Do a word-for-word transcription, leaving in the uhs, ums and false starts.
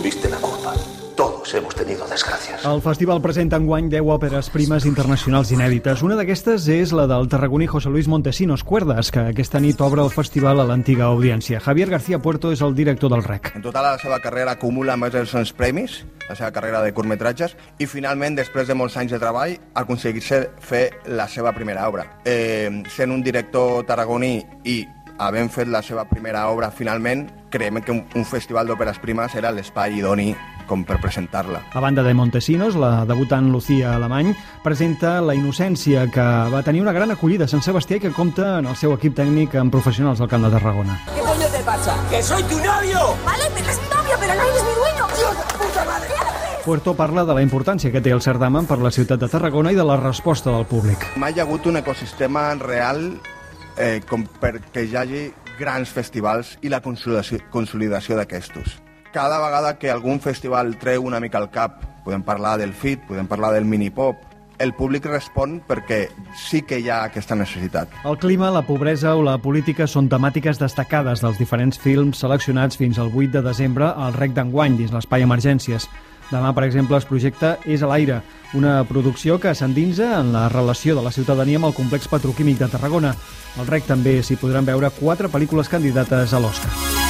tuviste la culpa. Todos hemos tenido desgracias. El festival presenta enguany deu òperes primes internacionals inèdites. Una d'aquestes és la del tarragoní José Luis Montesinos Cuerdas, que aquesta nit obre el festival a l'antiga audiència. Javier García Puerto és el director del R E C. En total, la seva carrera acumula més de dos-cents premis, la seva carrera de curtmetratges, i finalment, després de molts anys de treball, ha aconseguit fer la seva primera obra. Eh, sent un director tarragoní i havent fet la seva primera obra finalment, creiem que un, un festival d'òperes primes era l'espai idoni com per presentar-la. A banda de Montesinos, la debutant Lucía Alemany presenta La innocència, que va tenir una gran acollida a Sant Sebastià i que compta en el seu equip tècnic amb professionals del Camp de Tarragona. ¿Qué coño te pasa? ¡Que soy tu novio! Vale, pero es mi novio, pero no eres mi dueño. ¡Dios de puta madre! Puerto parla de la importància que té el certamen per la ciutat de Tarragona i de la resposta del públic. Mai hi ha hagut un ecosistema real eh, com perquè hi hagi grans festivals i la consolidació, consolidació d'aquestos. Cada vegada que algun festival treu una mica al cap, podem parlar del F I T, podem parlar del Minipop, el públic respon perquè sí que hi ha aquesta necessitat. El clima, la pobresa o la política són temàtiques destacades dels diferents films seleccionats fins al vuit de desembre al R E C d'enguany dins l'espai Emergències. Demà, per exemple, es projecta És a l'aire, una producció que s'endinsa en la relació de la ciutadania amb el complex petroquímic de Tarragona. Al R E C també s'hi podran veure quatre pel·lícules candidates a l'Oscar.